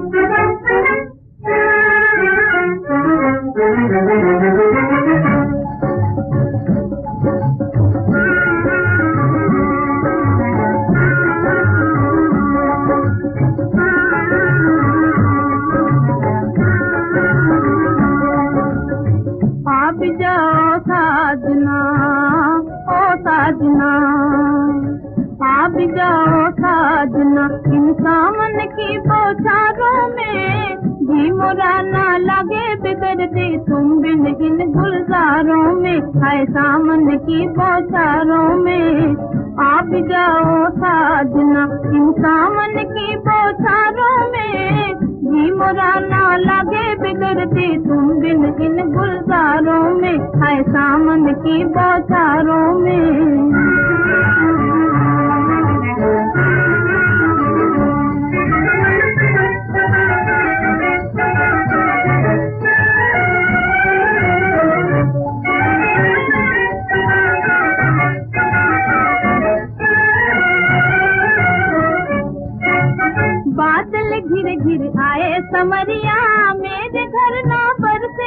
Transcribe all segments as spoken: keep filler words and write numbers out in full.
साजना ओ साजना आप जाओ साजना इन सावन की बौछारों में जी मोरा ना लगे बिगड़ते तुम बिन इन गुलजारों में है सावन की बौछारों में आप जाओ साजना इन सावन की बौछारों में जी मोरा ना लगे बिगड़ते तुम बिन इन गुलजारों में है सावन की बौछारों में। बादल घिर घिर आए समरिया मेरे घर ना बरसे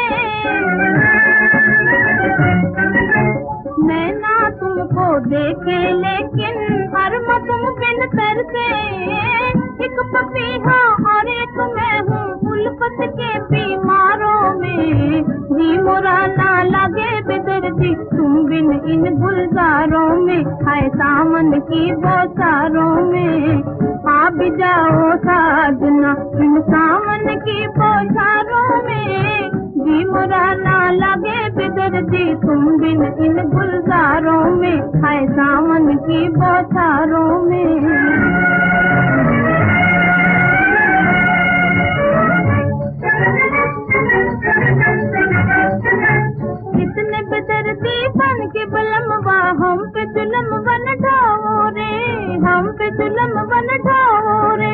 मैं ना तुमको देखे लेकिन हरम तुम बिन तरसे एक पपीहा और एक मैं हूँ उल्फत के बीमारों में जी मोरा ना लगे बिदरती तुम बिन इन गुलजारों में है सावन की बौछारों में आप जाओ साजना इन सावन की बौछारों में जी मोरा ना लगे बिदरती तुम बिन इन गुलजारों में है सावन की बौछारों में। कितने बेदर्दी बन के बलमवा हम पे जुल्म बन ढाओ रे हम पे जुल्म बन ढाओ रे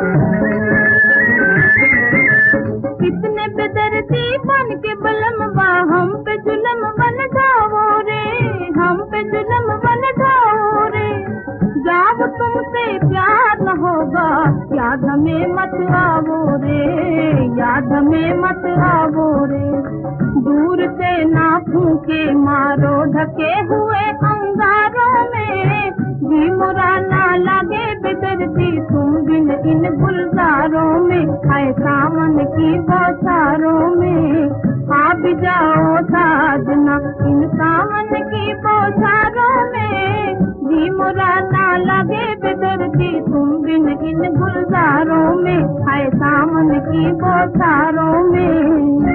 कितने बेदर्दी बन के बलमवा हम पे जुल्म बन ढाओ रे हम पे जुल्म बन ढाओ रे जब तुमसे प्यार न होगा याद हमें मत आवो रे याद हमें मत आवो रे दूर से ना फूके मारो ढके हुए अंगारों में जी मोरा ना लगे बिदरती तुम बिन इन गुलजारों में है सावन की बौछारों में आप जाओ साजना इन सावन की बौछारों में जी मोरा ना लगे बिदरती तुम बिन इन गुलजारों में है सावन की बौछारों में।